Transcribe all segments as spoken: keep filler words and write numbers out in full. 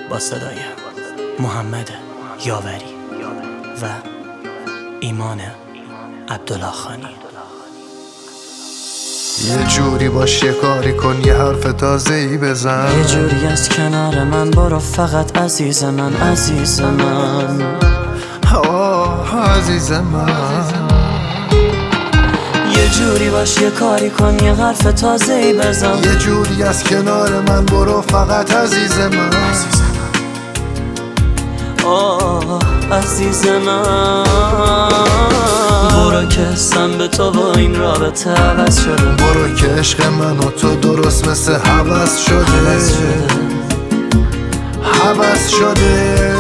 با صدای محمد یاوری و ایمان عبدالله خانی. یه جوری باش، یه کاری کن، یه حرف تازه‌ای بزن. یه جوری از کنار من برو فقط عزیز من، عزیز من، آه عزیز من. یه جوری باش، یه کاری کن، یه حرف تازه‌ای بزن. یه جوری از کنار من برو فقط عزیز من، آه عزیز من. برو که حسم به تو با این رابطه عوض شده. برو که عشق من و تو درست مثل هوس شده، هوس شده.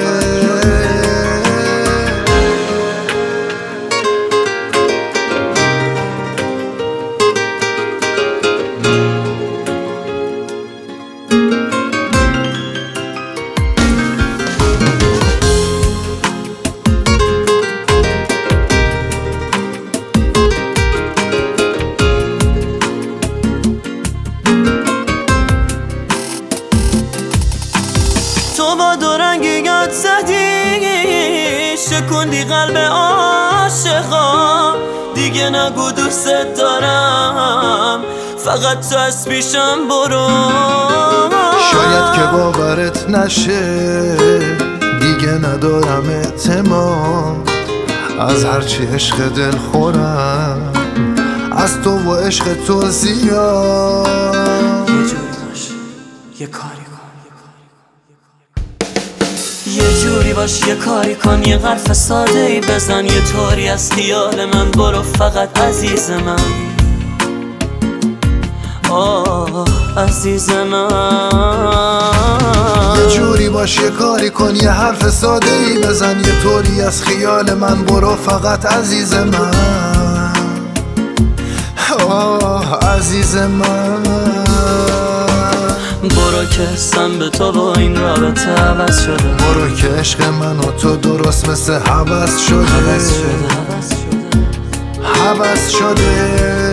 تو با دو رنگی یاد زدی، شکوندی قلب عاشقا. دیگه نگو دوست دارم، فقط تو از پیشم برو. شاید که باورت نشه، دیگه ندارم اعتماد. از هرچی عشق دل خورم، از تو و عشق تو زیاد. یه جوری باش، یه کاری کن، یه جوری باش، یه کاری کن، یه حرف ساده ای بزن. یه طوری از خیال من برو فقط عزیز من، آه عزیز من. یه جوری باش، یه کاری کن، یه حرف ساده ای بزن. یه طوری از خیال من برو فقط عزیز من، آه عزیز من. برو که حسم به تو با این رابطه عوض شده. برو که عشق من و تو درست مثل هوس شده، هوس شده، هوس شده. هوس شده.